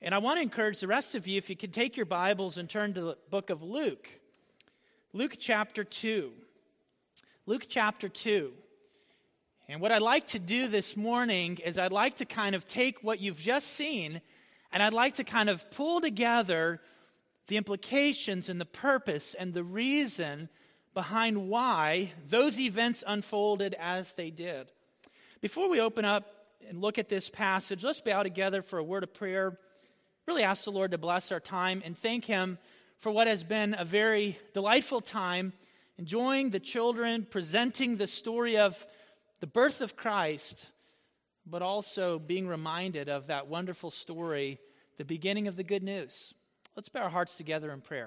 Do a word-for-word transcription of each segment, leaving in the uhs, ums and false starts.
And I want to encourage the rest of you, if you could take your Bibles and turn to the book of Luke. Luke chapter two. Luke chapter two. And what I'd like to do this morning is I'd like to kind of take what you've just seen, and I'd like to kind of pull together the implications and the purpose and the reason behind why those events unfolded as they did. Before we open up and look at this passage, let's bow together for a word of prayer. Really ask the Lord to bless our time and thank Him for what has been a very delightful time, enjoying the children, presenting the story of the birth of Christ, but also being reminded of that wonderful story, the beginning of the good news. Let's bow our hearts together in prayer.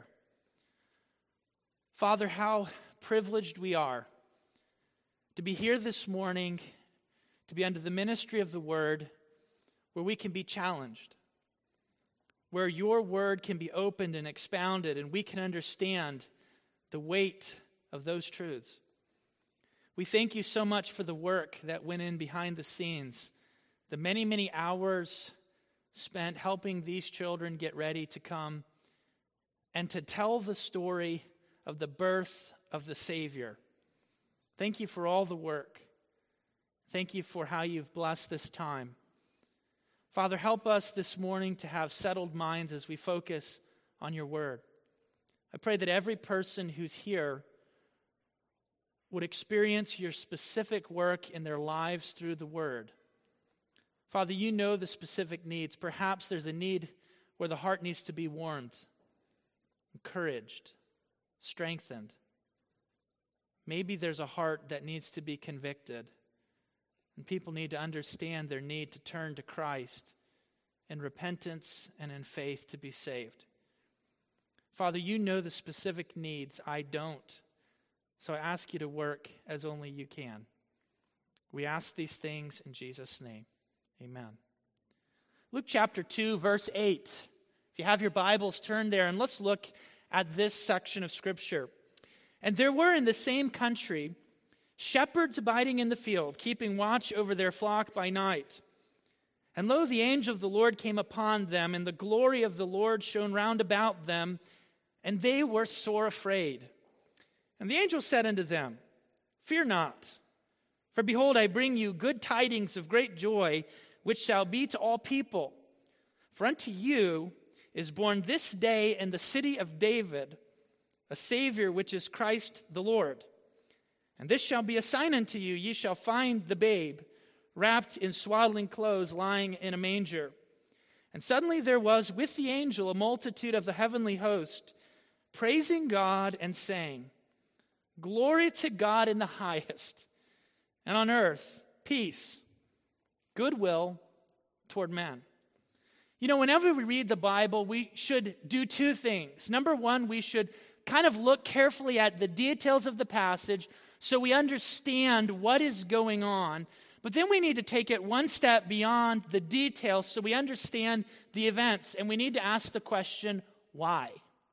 Father, how privileged we are to be here this morning, to be under the ministry of the Word, where we can be challenged, where your Word can be opened and expounded, and we can understand the weight of those truths. We thank you so much for the work that went in behind the scenes, the many, many hours spent helping these children get ready to come and to tell the story of the birth of the Savior. Thank you for all the work. Thank you for how you've blessed this time. Father, help us this morning to have settled minds as we focus on your word. I pray that every person who's here would experience your specific work in their lives through the word. Father, you know the specific needs. Perhaps there's a need where the heart needs to be warmed, encouraged, strengthened. Maybe there's a heart that needs to be convicted. And people need to understand their need to turn to Christ in repentance and in faith to be saved. Father, you know the specific needs. I don't. So I ask you to work as only you can. We ask these things in Jesus' name. Amen. Luke chapter two, verse eight. If you have your Bibles, turn there and let's look at this section of Scripture. And there were in the same country shepherds abiding in the field, keeping watch over their flock by night. And lo, the angel of the Lord came upon them, and the glory of the Lord shone round about them, and they were sore afraid. And the angel said unto them, Fear not, for behold, I bring you good tidings of great joy, which shall be to all people. For unto you is born this day in the city of David a Savior, which is Christ the Lord. And this shall be a sign unto you, ye shall find the babe wrapped in swaddling clothes, lying in a manger. And suddenly there was with the angel a multitude of the heavenly host, praising God and saying, Glory to God in the highest, and on earth peace, goodwill toward men. You know, whenever we read the Bible, we should do two things. Number one, we should kind of look carefully at the details of the passage so we understand what is going on. But then we need to take it one step beyond the details so we understand the events. And we need to ask the question, why?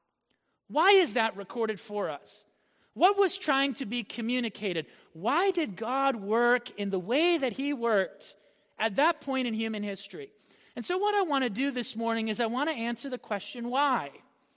Why is that recorded for us? What was trying to be communicated? Why did God work in the way that he worked at that point in human history? And so what I want to do this morning is I want to answer the question, why?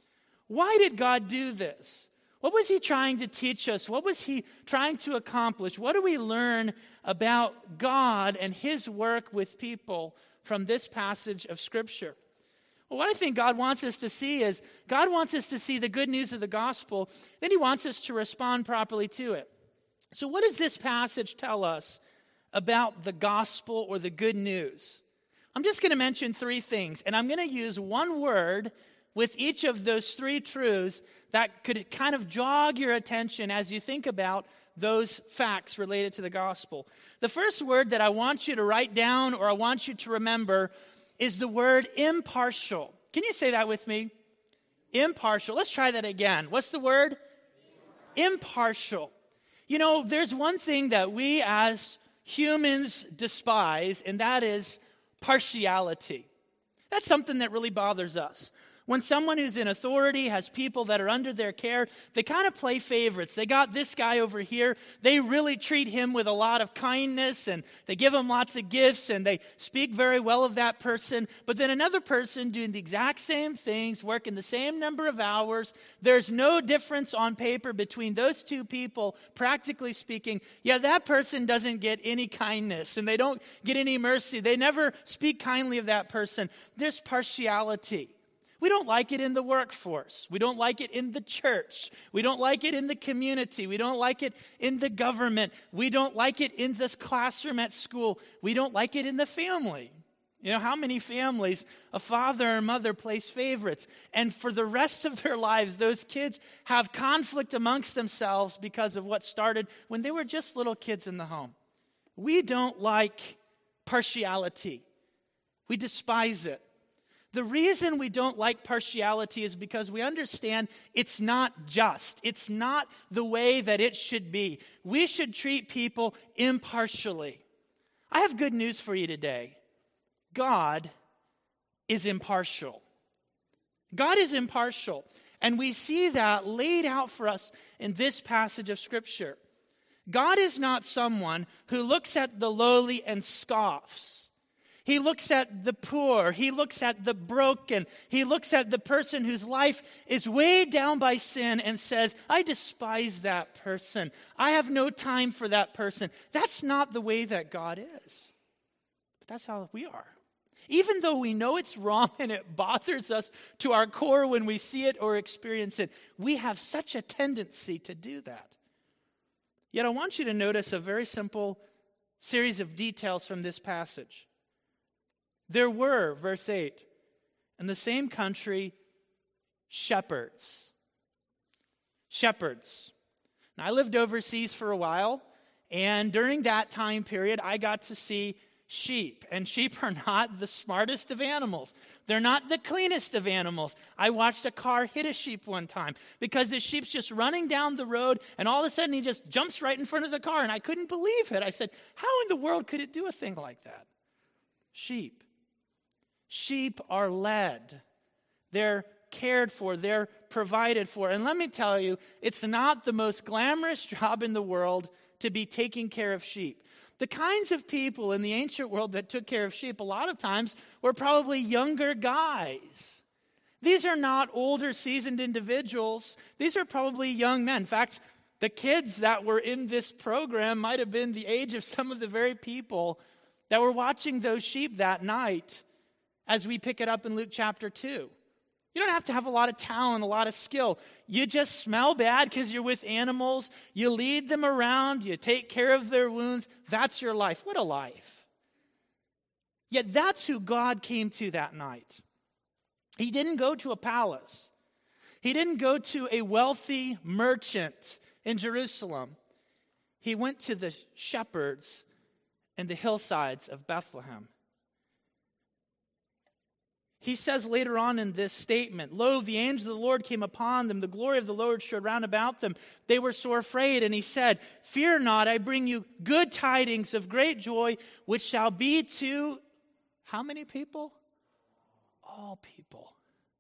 Why did God do this? What was he trying to teach us? What was he trying to accomplish? What do we learn about God and his work with people from this passage of Scripture? Well, what I think God wants us to see is God wants us to see the good news of the gospel. Then he wants us to respond properly to it. So what does this passage tell us about the gospel or the good news? I'm just going to mention three things, and I'm going to use one word with each of those three truths that could kind of jog your attention as you think about those facts related to the gospel. The first word that I want you to write down or I want you to remember is the word impartial. Can you say that with me? Impartial. Let's try that again. What's the word? Impartial. You know, there's one thing that we as humans despise, and that is partiality. That's something that really bothers us. When someone who's in authority has people that are under their care, they kind of play favorites. They got this guy over here. They really treat him with a lot of kindness, and they give him lots of gifts, and they speak very well of that person. But then another person doing the exact same things, working the same number of hours. There's no difference on paper between those two people, practically speaking. Yeah, that person doesn't get any kindness, and they don't get any mercy. They never speak kindly of that person. There's partiality. We don't like it in the workforce. We don't like it in the church. We don't like it in the community. We don't like it in the government. We don't like it in this classroom at school. We don't like it in the family. You know, how many families, a father or mother plays favorites, and for the rest of their lives, those kids have conflict amongst themselves because of what started when they were just little kids in the home. We don't like partiality. We despise it. The reason we don't like partiality is because we understand it's not just. It's not the way that it should be. We should treat people impartially. I have good news for you today. God is impartial. God is impartial. And we see that laid out for us in this passage of Scripture. God is not someone who looks at the lowly and scoffs. He looks at the poor. He looks at the broken. He looks at the person whose life is weighed down by sin and says, I despise that person. I have no time for that person. That's not the way that God is. But that's how we are. Even though we know it's wrong and it bothers us to our core when we see it or experience it, we have such a tendency to do that. Yet I want you to notice a very simple series of details from this passage. There were, verse eight, in the same country, shepherds. Shepherds. Now, I lived overseas for a while, and during that time period, I got to see sheep. And sheep are not the smartest of animals. They're not the cleanest of animals. I watched a car hit a sheep one time because the sheep's just running down the road, and all of a sudden he just jumps right in front of the car, and I couldn't believe it. I said, how in the world could it do a thing like that? Sheep. Sheep are led. They're cared for. They're provided for. And let me tell you, it's not the most glamorous job in the world to be taking care of sheep. The kinds of people in the ancient world that took care of sheep a lot of times were probably younger guys. These are not older, seasoned individuals. These are probably young men. In fact, the kids that were in this program might have been the age of some of the very people that were watching those sheep that night as we pick it up in Luke chapter two. You don't have to have a lot of talent, a lot of skill. You just smell bad because you're with animals. You lead them around. You take care of their wounds. That's your life. What a life. Yet that's who God came to that night. He didn't go to a palace. He didn't go to a wealthy merchant in Jerusalem. He went to the shepherds in the hillsides of Bethlehem. He says later on in this statement, lo, the angel of the Lord came upon them. The glory of the Lord showed round about them. They were sore afraid. And he said, fear not, I bring you good tidings of great joy, which shall be to how many people? All people.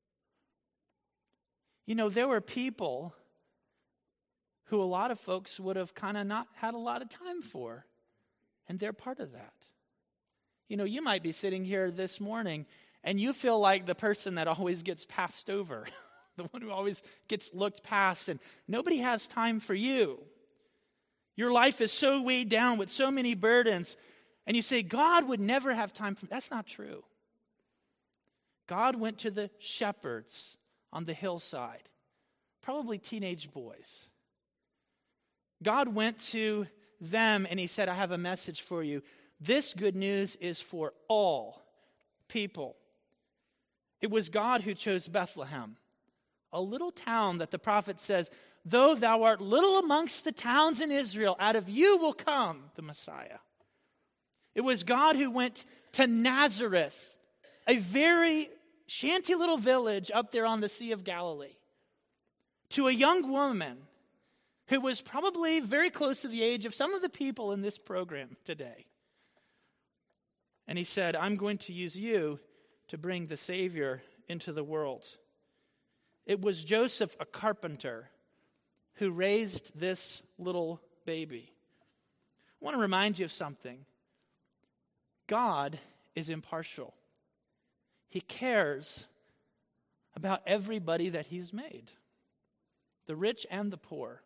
You know, there were people who a lot of folks would have kind of not had a lot of time for. And they're part of that. You know, you might be sitting here this morning and you feel like the person that always gets passed over, the one who always gets looked past, and nobody has time for you. Your life is so weighed down with so many burdens, and you say, God would never have time for me. That's not true. God went to the shepherds on the hillside, probably teenage boys. God went to them and he said, I have a message for you. This good news is for all people. It was God who chose Bethlehem, a little town that the prophet says, though thou art little amongst the towns in Israel, out of you will come the Messiah. It was God who went to Nazareth, a very shanty little village up there on the Sea of Galilee, to a young woman who was probably very close to the age of some of the people in this program today. And he said, I'm going to use you to bring the Savior into the world. It was Joseph, a carpenter, who raised this little baby. I want to remind you of something. God is impartial. He cares about everybody that he's made, the rich and the poor.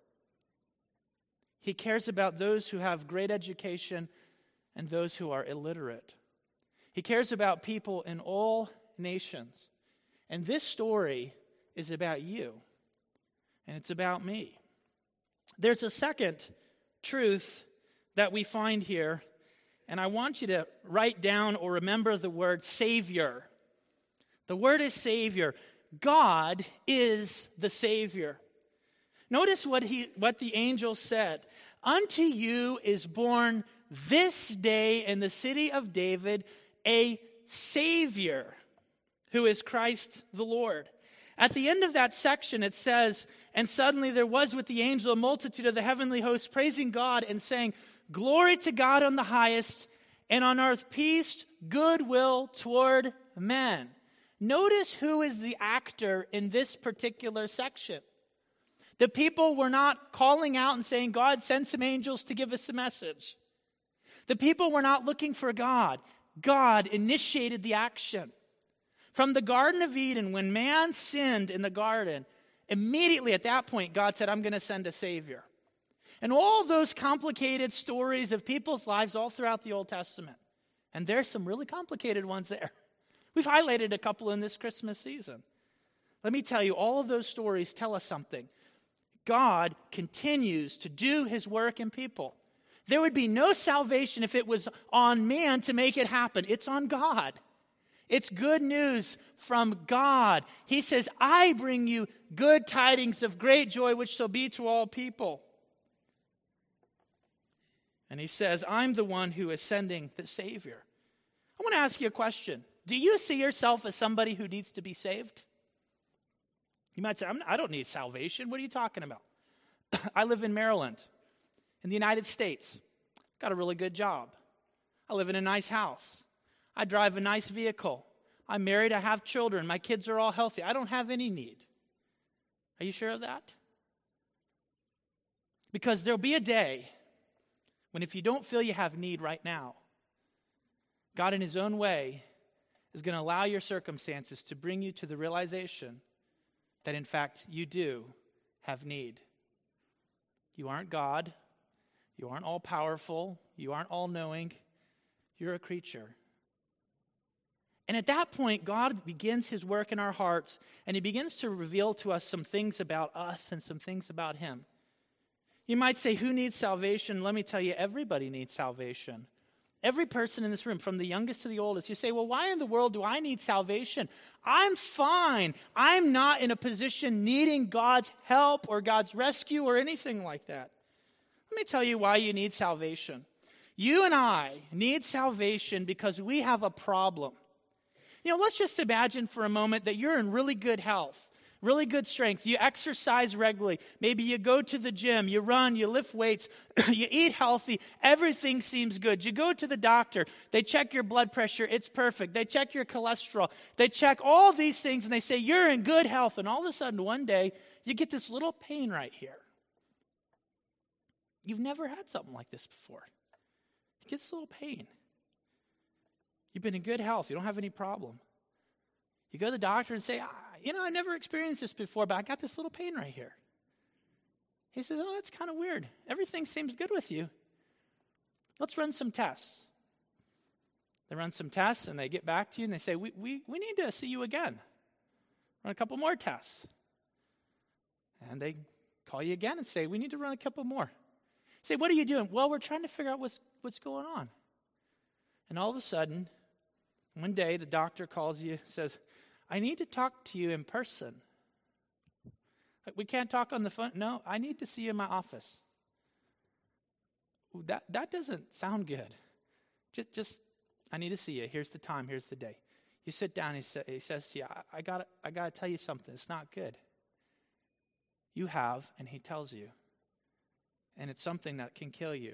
He cares about those who have great education and those who are illiterate. He cares about people in all nations. And this story is about you, and it's about me. There's a second truth that we find here, and I want you to write down or remember the word Savior. The word is Savior. God is the Savior. Notice what he, what the angel said. Unto you is born this day in the city of David a Savior, who is Christ the Lord. At the end of that section, it says, and suddenly there was with the angel a multitude of the heavenly hosts praising God and saying, Glory to God on the highest, and on earth peace, goodwill toward men. Notice who is the actor in this particular section. The people were not calling out and saying, God, send some angels to give us a message. The people were not looking for God. God initiated the action. From the Garden of Eden, when man sinned in the garden, immediately at that point, God said, I'm going to send a Savior. And all those complicated stories of people's lives all throughout the Old Testament. And there's some really complicated ones there. We've highlighted a couple in this Christmas season. Let me tell you, all of those stories tell us something. God continues to do his work in people. There would be no salvation if it was on man to make it happen. It's on God. It's good news from God. He says, I bring you good tidings of great joy, which shall be to all people. And he says, I'm the one who is sending the Savior. I want to ask you a question. Do you see yourself as somebody who needs to be saved? You might say, I'm, I don't need salvation. What are you talking about? I live in Maryland, in the United States. Got a really good job. I live in a nice house. I drive a nice vehicle. I'm married. I have children. My kids are all healthy. I don't have any need. Are you sure of that? Because there'll be a day when if you don't feel you have need right now, God in his own way is going to allow your circumstances to bring you to the realization that in fact you do have need. You aren't God. You aren't all powerful. You aren't all knowing. You're a creature. And at that point, God begins his work in our hearts, and he begins to reveal to us some things about us and some things about him. You might say, who needs salvation? Let me tell you, everybody needs salvation. Every person in this room, from the youngest to the oldest. You say, well, why in the world do I need salvation? I'm fine. I'm not in a position needing God's help or God's rescue or anything like that. Let me tell you why you need salvation. You and I need salvation because we have a problem. You know, let's just imagine for a moment that you're in really good health. Really good strength. You exercise regularly. Maybe you go to the gym, you run, you lift weights, you eat healthy. Everything seems good. You go to the doctor. They check your blood pressure. It's perfect. They check your cholesterol. They check all these things and they say you're in good health. And all of a sudden one day you get this little pain right here. You've never had something like this before. You get this little pain. You've been in good health. You don't have any problem. You go to the doctor and say, ah, you know, I never experienced this before, but I got this little pain right here. He says, oh, that's kind of weird. Everything seems good with you. Let's run some tests. They run some tests, and they get back to you, and they say, we, we, we need to see you again. Run a couple more tests. And they call you again and say, we need to run a couple more. Say, what are you doing? Well, we're trying to figure out what's, what's going on. And all of a sudden, one day the doctor calls you, says, I need to talk to you in person. We can't talk on the phone. No, I need to see you in my office. Ooh, that, that doesn't sound good. Just, just, I need to see you. Here's the time. Here's the day. You sit down. He, sa- he says to you, I, I got I got to tell you something. It's not good. You have, and he tells you. And it's something that can kill you.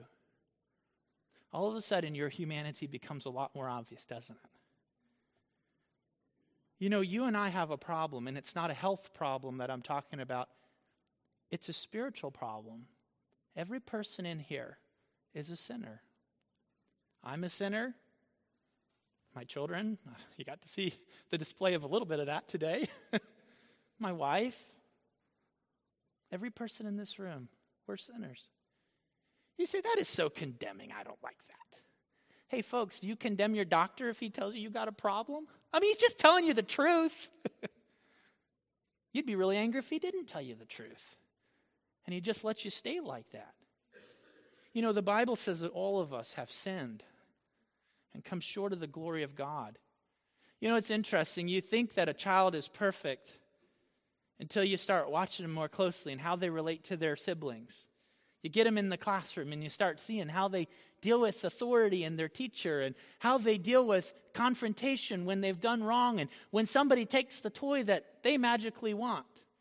All of a sudden, your humanity becomes a lot more obvious, doesn't it? You know, you and I have a problem, and it's not a health problem that I'm talking about. It's a spiritual problem. Every person in here is a sinner. I'm a sinner. My children, you got to see the display of a little bit of that today. My wife, every person in this room, we're sinners. You say, that is so condemning. I don't like that. Hey, folks, do you condemn your doctor if he tells you you got a problem? I mean, he's just telling you the truth. You'd be really angry if he didn't tell you the truth. And he just lets you stay like that. You know, the Bible says that all of us have sinned and come short of the glory of God. You know, it's interesting. You think that a child is perfect until you start watching them more closely and how they relate to their siblings. You get them in the classroom and you start seeing how they deal with authority and their teacher and how they deal with confrontation when they've done wrong and when somebody takes the toy that they magically want.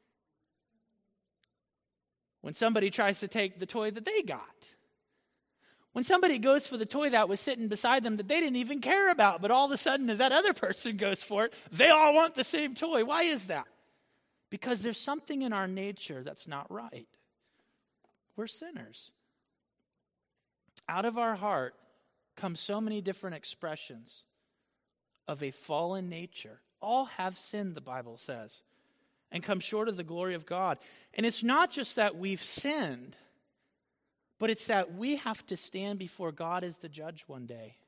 When somebody tries to take the toy that they got. When somebody goes for the toy that was sitting beside them that they didn't even care about, but all of a sudden as that other person goes for it, they all want the same toy. Why is that? Because there's something in our nature that's not right. We're sinners. Out of our heart come so many different expressions of a fallen nature. All have sinned, the Bible says, and come short of the glory of God. And it's not just that we've sinned, but it's that we have to stand before God as the judge one day.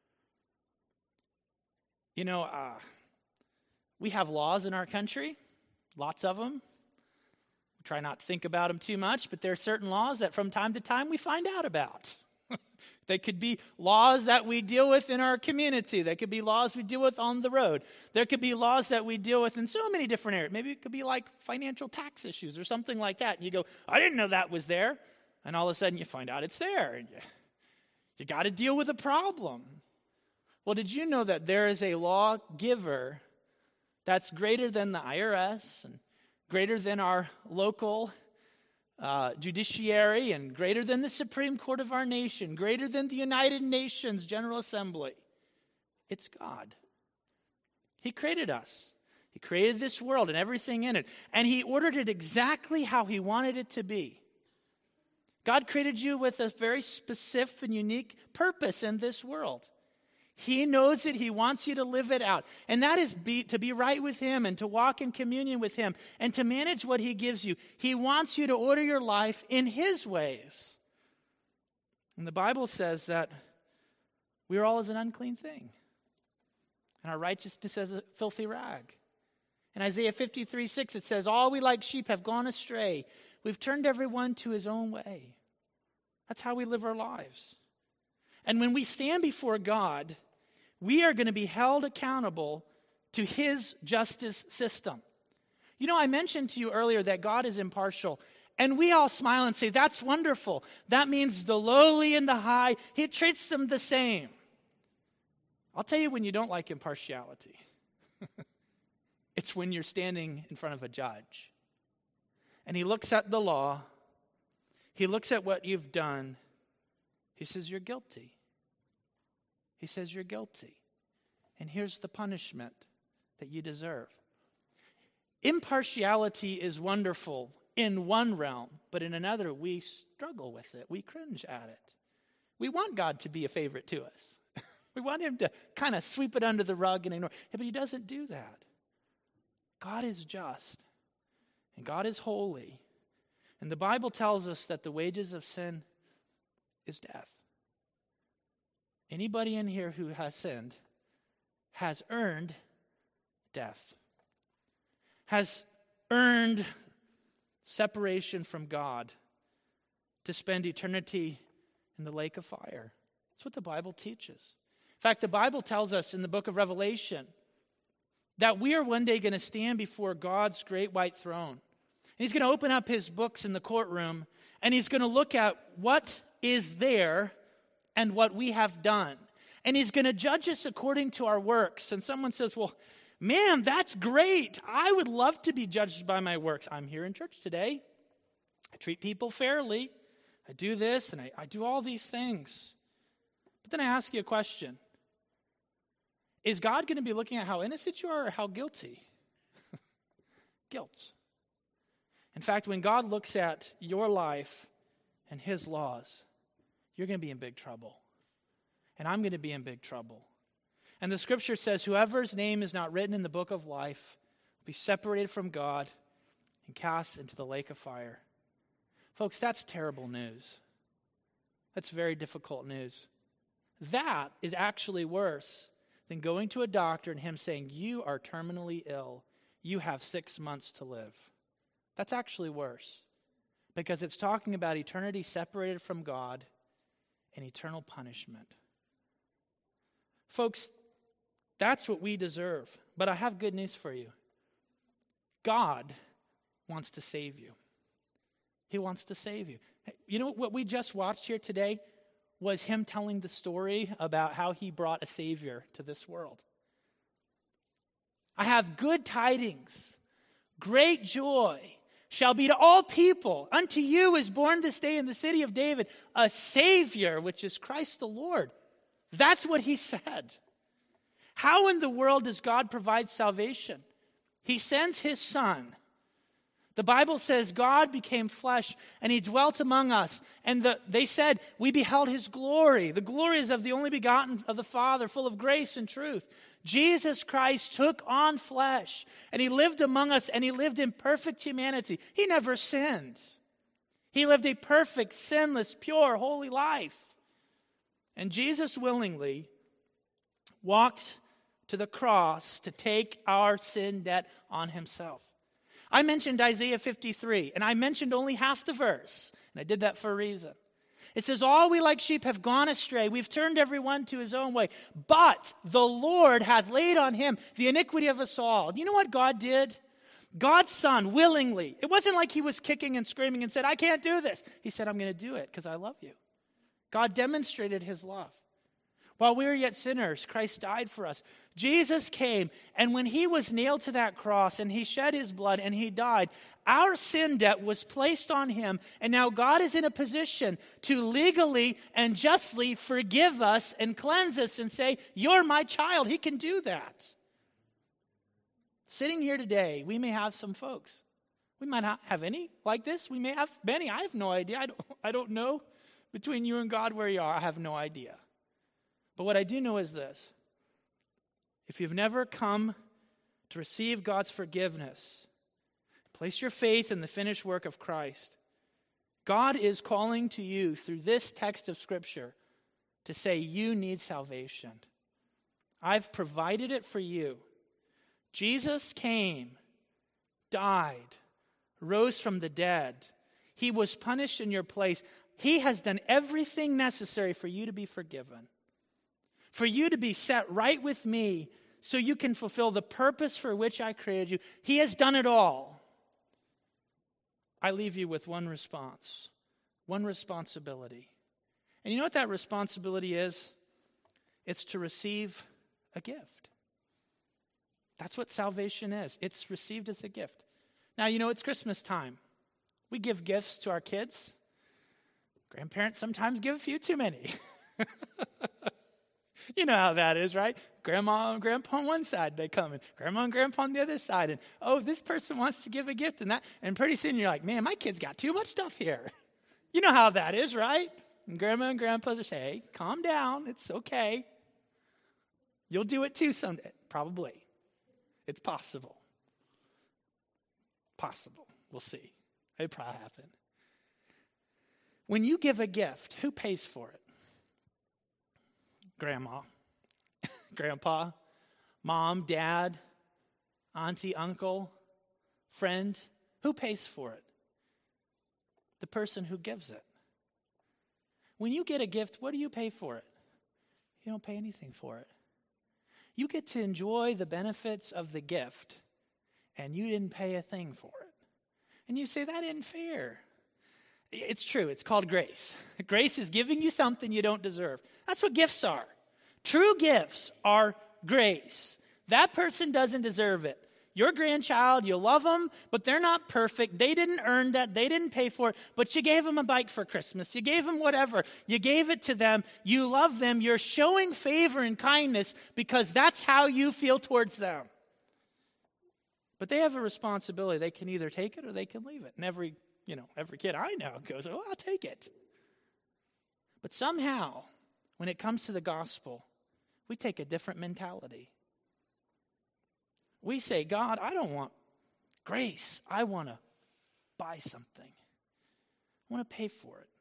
You know, uh, we have laws in our country, lots of them. We try not to think about them too much, but there are certain laws that from time to time we find out about. They could be laws that we deal with in our community. They could be laws we deal with on the road. There could be laws that we deal with in so many different areas. Maybe it could be like financial tax issues or something like that. And you go, I didn't know that was there. And all of a sudden you find out it's there. And you, you got to deal with a problem. Well, did you know that there is a lawgiver that's greater than the I R S and greater than our local uh, judiciary and greater than the Supreme Court of our nation, greater than the United Nations General Assembly? It's God. He created us. He created this world and everything in it. And he ordered it exactly how he wanted it to be. God created you with a very specific and unique purpose in this world. He knows it. He wants you to live it out. And that is be, to be right with him and to walk in communion with him and to manage what he gives you. He wants you to order your life in his ways. And the Bible says that we are all as an unclean thing. And our righteousness as a filthy rag. In Isaiah fifty-three six it says, all we like sheep have gone astray. We've turned everyone to his own way. That's how we live our lives. And when we stand before God, we are going to be held accountable to his justice system. You know, I mentioned to you earlier that God is impartial. And we all smile and say, that's wonderful. That means the lowly and the high, he treats them the same. I'll tell you when you don't like impartiality. It's when you're standing in front of a judge. And he looks at the law. He looks at what you've done. He says, you're guilty. He says, you're guilty. And here's the punishment that you deserve. Impartiality is wonderful in one realm, but in another, we struggle with it. We cringe at it. We want God to be a favorite to us. We want him to kind of sweep it under the rug and ignore. Yeah, but he doesn't do that. God is just, and God is holy. And the Bible tells us that the wages of sin is death. Anybody in here who has sinned has earned death, has earned separation from God to spend eternity in the lake of fire. That's what the Bible teaches. In fact, the Bible tells us in the book of Revelation that we are one day going to stand before God's great white throne. And he's going to open up his books in the courtroom, and he's going to look at what is there and what we have done. And he's going to judge us according to our works. And someone says, well, man, that's great. I would love to be judged by my works. I'm here in church today. I treat people fairly. I do this and I, I do all these things. But then I ask you a question. Is God going to be looking at how innocent you are or how guilty? Guilt. In fact, when God looks at your life and his laws, you're going to be in big trouble. And I'm going to be in big trouble. And the scripture says, whoever's name is not written in the book of life will be separated from God and cast into the lake of fire. Folks, that's terrible news. That's very difficult news. That is actually worse than going to a doctor and him saying, you are terminally ill. You have six months to live. That's actually worse because it's talking about eternity separated from God and eternal punishment. Folks, that's what we deserve. But I have good news for you. God wants to save you. He wants to save you. You know what we just watched here today was him telling the story about how he brought a Savior to this world. I have good tidings. Great joy shall be to all people. Unto you is born this day in the city of David a Savior, which is Christ the Lord. That's what he said. How in the world does God provide salvation? He sends his Son. The Bible says God became flesh and he dwelt among us. And the, they said, we beheld his glory. The glory is of the only begotten of the Father, full of grace and truth. Jesus Christ took on flesh and he lived among us and he lived in perfect humanity. He never sinned. He lived a perfect, sinless, pure, holy life. And Jesus willingly walked to the cross to take our sin debt on himself. I mentioned Isaiah fifty-three, and I mentioned only half the verse, and I did that for a reason. It says, all we like sheep have gone astray. We've turned everyone to his own way. But the Lord hath laid on him the iniquity of us all. Do you know what God did? God's Son willingly. It wasn't like he was kicking and screaming and said, I can't do this. He said, I'm going to do it because I love you. God demonstrated his love. While we were yet sinners, Christ died for us. Jesus came, and when he was nailed to that cross, and he shed his blood, and he died, our sin debt was placed on him, and now God is in a position to legally and justly forgive us and cleanse us and say, you're my child. He can do that. Sitting here today, we may have some folks. We might not have any like this. We may have many. I have no idea. I don't, I don't know between you and God where you are. I have no idea. But what I do know is this. If you've never come to receive God's forgiveness, place your faith in the finished work of Christ, God is calling to you through this text of Scripture to say you need salvation. I've provided it for you. Jesus came, died, rose from the dead. He was punished in your place. He has done everything necessary for you to be forgiven, for you to be set right with me so you can fulfill the purpose for which I created you. He has done it all. I leave you with one response, one responsibility. And you know what that responsibility is? It's to receive a gift. That's what salvation is. It's received as a gift. Now, you know, it's Christmas time. We give gifts to our kids. Grandparents sometimes give a few too many. You know how that is, right? Grandma and grandpa on one side, they come, and grandma and grandpa on the other side. And, oh, this person wants to give a gift, and that. And pretty soon you're like, man, my kid's got too much stuff here. You know how that is, right? And grandma and grandpa are saying, hey, calm down. It's okay. You'll do it too someday. Probably. It's possible. Possible. We'll see. It'll probably happen. When you give a gift, who pays for it? Grandma, grandpa, mom, dad, auntie, uncle, friend. Who pays for it? The person who gives it. When you get a gift, what do you pay for it? You don't pay anything for it. You get to enjoy the benefits of the gift, and you didn't pay a thing for it. And you say, that isn't fair. It's true. It's called grace. Grace is giving you something you don't deserve. That's what gifts are. True gifts are grace. That person doesn't deserve it. Your grandchild, you love them, but they're not perfect. They didn't earn that. They didn't pay for it, but you gave them a bike for Christmas. You gave them whatever. You gave it to them. You love them. You're showing favor and kindness because that's how you feel towards them. But they have a responsibility. They can either take it or they can leave it. And every, you know, every kid I know goes, oh, I'll take it. But somehow, when it comes to the gospel, we take a different mentality. We say, God, I don't want grace. I want to buy something. I want to pay for it.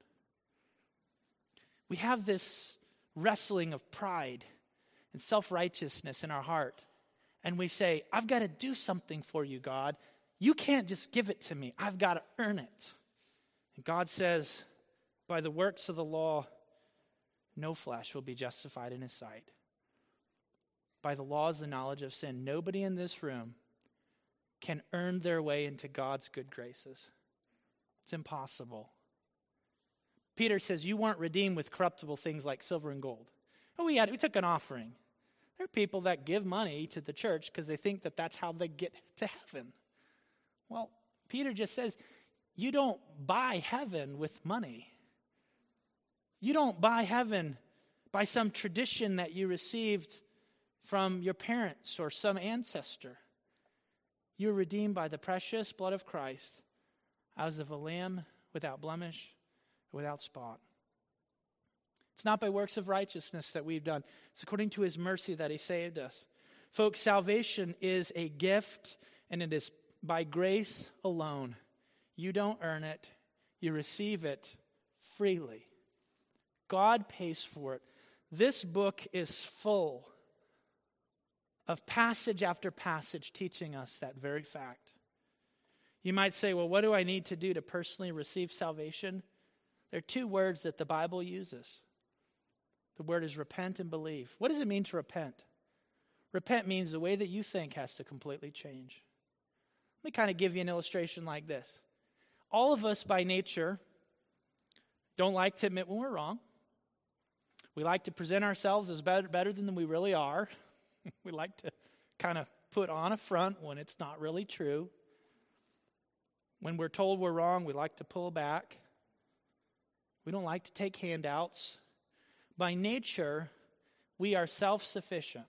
We have this wrestling of pride and self-righteousness in our heart. And we say, I've got to do something for you, God. You can't just give it to me. I've got to earn it. And God says, by the works of the law, no flesh will be justified in his sight. By the laws and knowledge of sin, nobody in this room can earn their way into God's good graces. It's impossible. Peter says, you weren't redeemed with corruptible things like silver and gold. Oh, we had, we took an offering. There are people that give money to the church because they think that that's how they get to heaven. Well, Peter just says, you don't buy heaven with money. You don't buy heaven by some tradition that you received from your parents or some ancestor. You're redeemed by the precious blood of Christ as of a lamb without blemish, without spot. It's not by works of righteousness that we've done. It's according to his mercy that he saved us. Folks, salvation is a gift, and it is by grace alone. You don't earn it. You receive it freely. God pays for it. This book is full of passage after passage teaching us that very fact. You might say, well, what do I need to do to personally receive salvation? There are two words that the Bible uses. The word is repent and believe. What does it mean to repent? Repent means the way that you think has to completely change. Let me kind of give you an illustration like this. All of us by nature don't like to admit when we're wrong. We like to present ourselves as better, better than we really are. We like to kind of put on a front when it's not really true. When we're told we're wrong, we like to pull back. We don't like to take handouts. By nature, we are self-sufficient,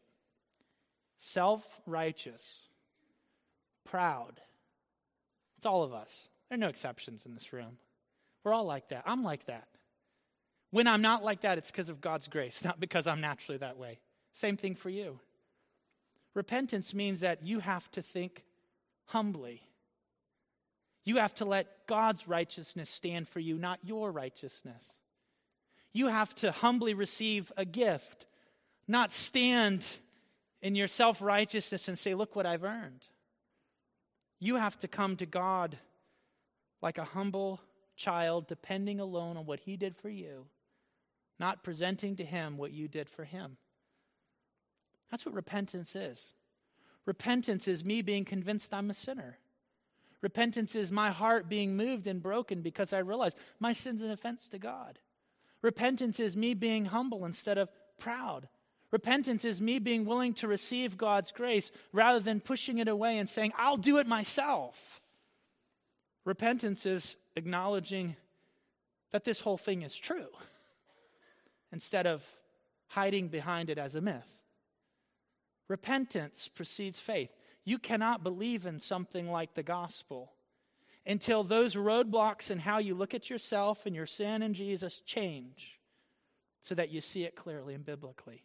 self-righteous, proud. It's all of us. There are no exceptions in this room. We're all like that. I'm like that. When I'm not like that, it's because of God's grace, not because I'm naturally that way. Same thing for you. Repentance means that you have to think humbly. You have to let God's righteousness stand for you, not your righteousness. You have to humbly receive a gift, not stand in your self-righteousness and say, look what I've earned. You have to come to God like a humble child, depending alone on what he did for you, not presenting to him what you did for him. That's what repentance is. Repentance is me being convinced I'm a sinner. Repentance is my heart being moved and broken because I realize my sin's an offense to God. Repentance is me being humble instead of proud. Repentance is me being willing to receive God's grace rather than pushing it away and saying, I'll do it myself. Repentance is acknowledging that this whole thing is true instead of hiding behind it as a myth. Repentance precedes faith. You cannot believe in something like the gospel until those roadblocks in how you look at yourself and your sin and Jesus change so that you see it clearly and biblically.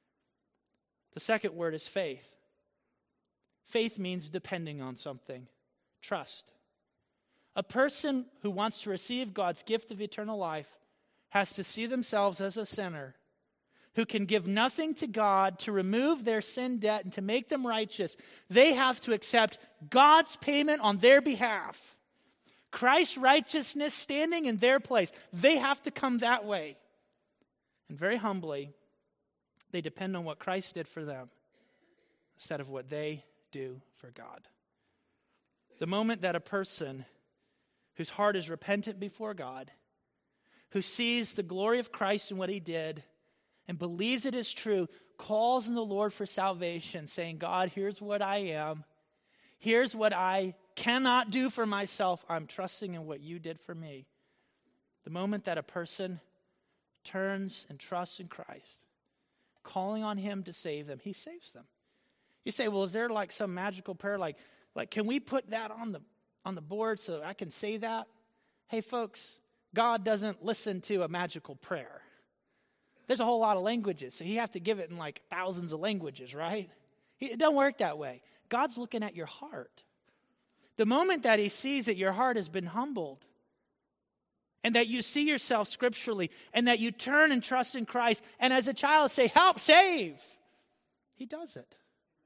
The second word is faith. Faith means depending on something. Trust. A person who wants to receive God's gift of eternal life has to see themselves as a sinner who can give nothing to God to remove their sin debt and to make them righteous. They have to accept God's payment on their behalf. Christ's righteousness standing in their place. They have to come that way. And very humbly, they depend on what Christ did for them instead of what they do for God. The moment that a person whose heart is repentant before God, who sees the glory of Christ and what he did, and believes it is true, calls on the Lord for salvation, saying, God, here's what I am. Here's what I cannot do for myself. I'm trusting in what you did for me. The moment that a person turns and trusts in Christ, calling on him to save them, he saves them. You say, well, is there like some magical prayer? Like, like can we put that on the on the board so I can say that? Hey, folks, God doesn't listen to a magical prayer. There's a whole lot of languages, so you have to give it in like thousands of languages, right? It don't work that way. God's looking at your heart. The moment that he sees that your heart has been humbled and that you see yourself scripturally and that you turn and trust in Christ and as a child say, help, save, he does it.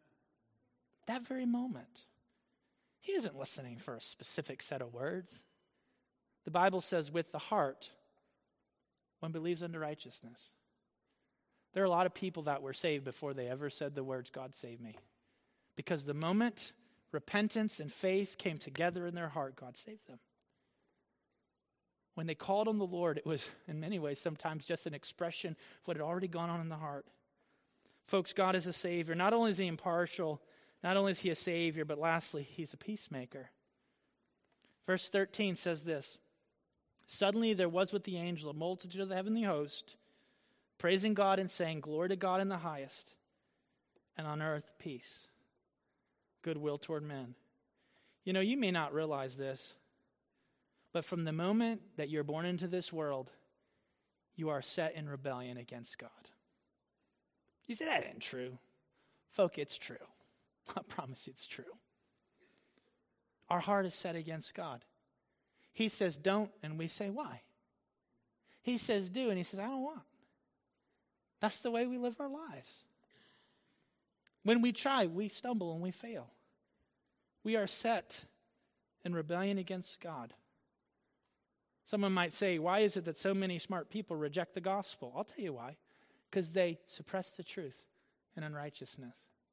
That very moment. He isn't listening for a specific set of words. The Bible says with the heart, one believes unto righteousness. There are a lot of people that were saved before they ever said the words, God save me. Because the moment repentance and faith came together in their heart, God saved them. When they called on the Lord, it was in many ways sometimes just an expression of what had already gone on in the heart. Folks, God is a Savior. Not only is he impartial, not only is he a Savior, but lastly, he's a peacemaker. Verse thirteen says this, suddenly there was with the angel a multitude of the heavenly host, praising God and saying, glory to God in the highest, and on earth peace, goodwill toward men. You know, you may not realize this, but from the moment that you're born into this world, you are set in rebellion against God. You say, that isn't true. Folk, it's true. I promise you it's true. Our heart is set against God. He says don't, and we say why? He says do, and he says I don't want. That's the way we live our lives. When we try, we stumble and we fail. We are set in rebellion against God. Someone might say, why is it that so many smart people reject the gospel? I'll tell you why. Because they suppress the truth in unrighteousness.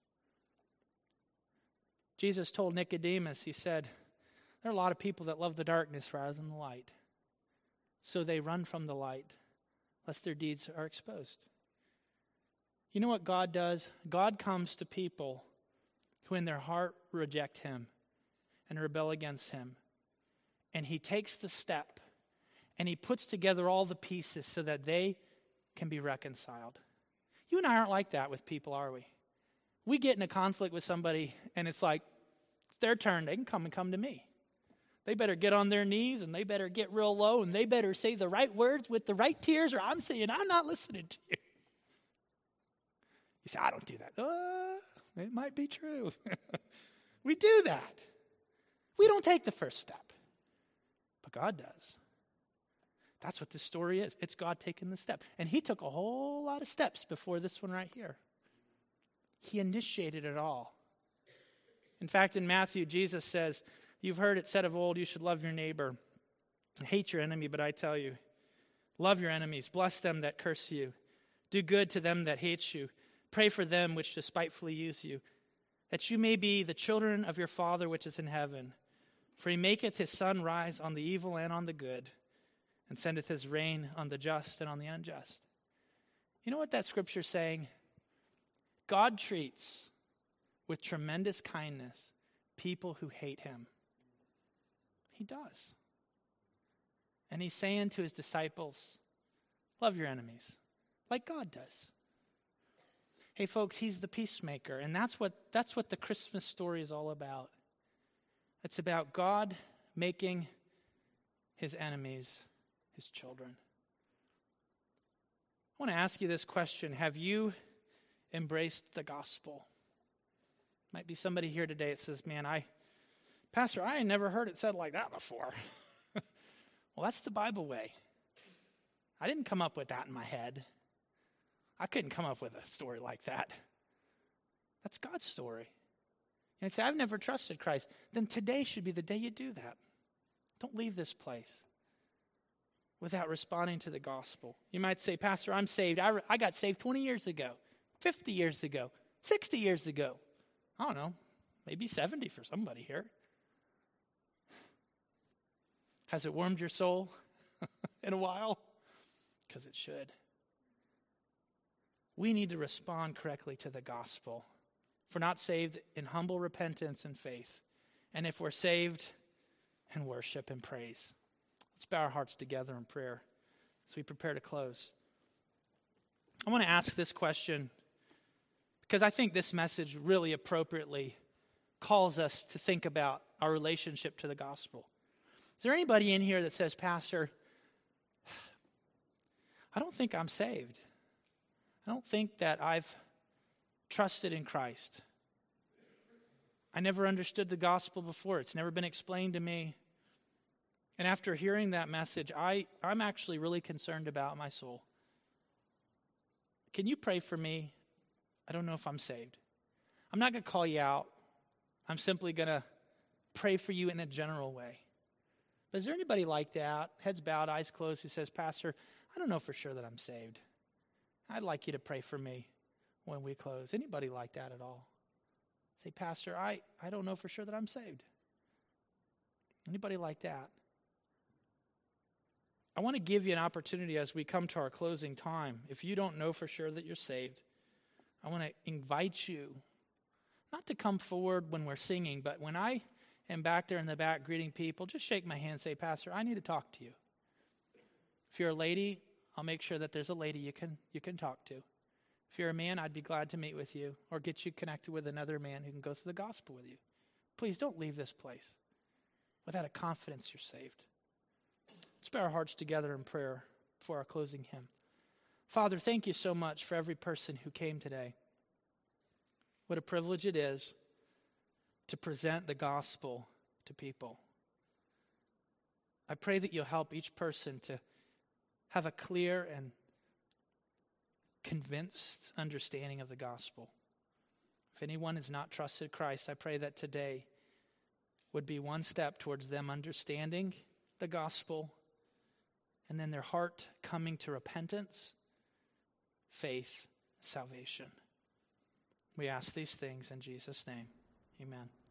Jesus told Nicodemus, he said, there are a lot of people that love the darkness rather than the light. So they run from the light, lest their deeds are exposed. You know what God does? God comes to people who in their heart reject him and rebel against him. And he takes the step and he puts together all the pieces so that they can be reconciled. You and I aren't like that with people, are we? We get in a conflict with somebody and it's like, it's their turn. They can come and come to me. They better get on their knees and they better get real low and they better say the right words with the right tears or I'm saying, I'm not listening to you. You say, I don't do that. Uh, it might be true. We do that. We don't take the first step. But God does. That's what this story is. It's God taking the step. And he took a whole lot of steps before this one right here. He initiated it all. In fact, in Matthew, Jesus says, you've heard it said of old, you should love your neighbor. Hate your enemy, but I tell you, love your enemies. Bless them that curse you. Do good to them that hate you. Pray for them which despitefully use you, that you may be the children of your Father which is in heaven. For he maketh his sun rise on the evil and on the good, and sendeth his rain on the just and on the unjust. You know what that scripture's saying? God treats with tremendous kindness people who hate him. He does. And he's saying to his disciples, love your enemies, like God does. Hey, folks, he's the peacemaker, and that's what that's what the Christmas story is all about. It's about God making his enemies his children. I want to ask you this question. Have you embraced the gospel? Might be somebody here today that says, man, I, Pastor, I ain't never heard it said like that before. Well, that's the Bible way. I didn't come up with that in my head. I couldn't come up with a story like that. That's God's story. And say, I've never trusted Christ. Then today should be the day you do that. Don't leave this place without responding to the gospel. You might say, Pastor, I'm saved. I, I got saved twenty years ago, fifty years ago, sixty years ago. I don't know, maybe seventy for somebody here. Has it warmed your soul in a while? Because it should. We need to respond correctly to the gospel. If we're not saved in humble repentance and faith, and if we're saved, in worship and praise. Let's bow our hearts together in prayer as we prepare to close. I want to ask this question because I think this message really appropriately calls us to think about our relationship to the gospel. Is there anybody in here that says, Pastor, I don't think I'm saved. I don't think that I've trusted in Christ. I never understood the gospel before. It's never been explained to me. And after hearing that message, I, I'm actually really concerned about my soul. Can you pray for me? I don't know if I'm saved. I'm not going to call you out. I'm simply going to pray for you in a general way. But is there anybody like that, heads bowed, eyes closed, who says, Pastor, I don't know for sure that I'm saved. I'd like you to pray for me when we close. Anybody like that at all? Say, Pastor, I, I don't know for sure that I'm saved. Anybody like that? I want to give you an opportunity as we come to our closing time. If you don't know for sure that you're saved, I want to invite you not to come forward when we're singing, but when I am back there in the back greeting people, just shake my hand and say, Pastor, I need to talk to you. If you're a lady, I'll make sure that there's a lady you can you can talk to. If you're a man, I'd be glad to meet with you or get you connected with another man who can go through the gospel with you. Please don't leave this place without a confidence you're saved. Let's bow our hearts together in prayer for our closing hymn. Father, thank you so much for every person who came today. What a privilege it is to present the gospel to people. I pray that you'll help each person to have a clear and convinced understanding of the gospel. If anyone has not trusted Christ, I pray that today would be one step towards them understanding the gospel and then their heart coming to repentance, faith, salvation. We ask these things in Jesus' name. Amen.